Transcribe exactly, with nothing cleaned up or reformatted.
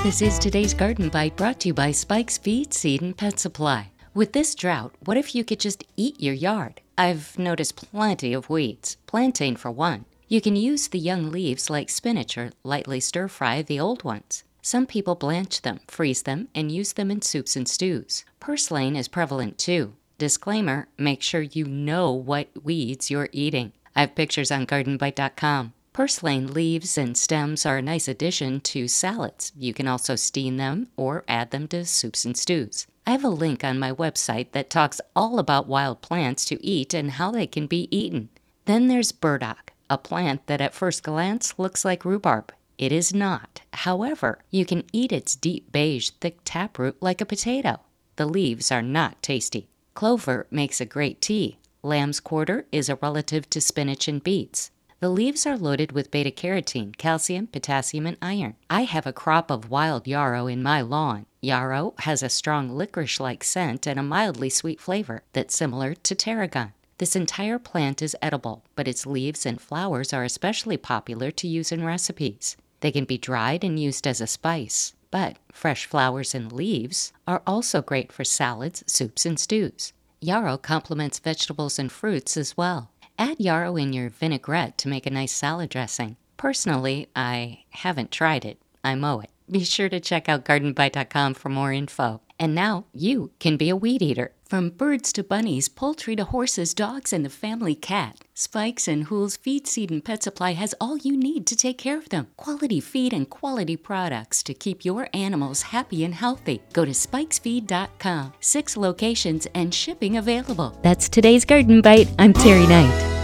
This is today's Garden Bite, brought to you by Spike's Feed, Seed, and Pet Supply. With this drought, what if you could just eat your yard? I've noticed plenty of weeds, plantain for one. You can use the young leaves like spinach or lightly stir-fry the old ones. Some people blanch them, freeze them, and use them in soups and stews. Purslane is prevalent too. Disclaimer, make sure you know what weeds you're eating. I have pictures on garden bite dot com. Purslane leaves and stems are a nice addition to salads. You can also steam them or add them to soups and stews. I have a link on my website that talks all about wild plants to eat and how they can be eaten. Then there's burdock, a plant that at first glance looks like rhubarb. It is not. However, you can eat its deep beige thick taproot like a potato. The leaves are not tasty. Clover makes a great tea. Lamb's quarter is a relative to spinach and beets. The leaves are loaded with beta-carotene, calcium, potassium, and iron. I have a crop of wild yarrow in my lawn. Yarrow has a strong licorice-like scent and a mildly sweet flavor that's similar to tarragon. This entire plant is edible, but its leaves and flowers are especially popular to use in recipes. They can be dried and used as a spice, but fresh flowers and leaves are also great for salads, soups, and stews. Yarrow complements vegetables and fruits as well. Add yarrow in your vinaigrette to make a nice salad dressing. Personally, I haven't tried it. I mow it. Be sure to check out garden bite dot com for more info. And now you can be a weed eater. From birds to bunnies, poultry to horses, dogs, and the family cat, Spikes and Hool's Feed, Seed, and Pet Supply has all you need to take care of them. Quality feed and quality products to keep your animals happy and healthy. Go to spikes feed dot com. Six locations and shipping available. That's today's Garden Bite. I'm Terry Knight.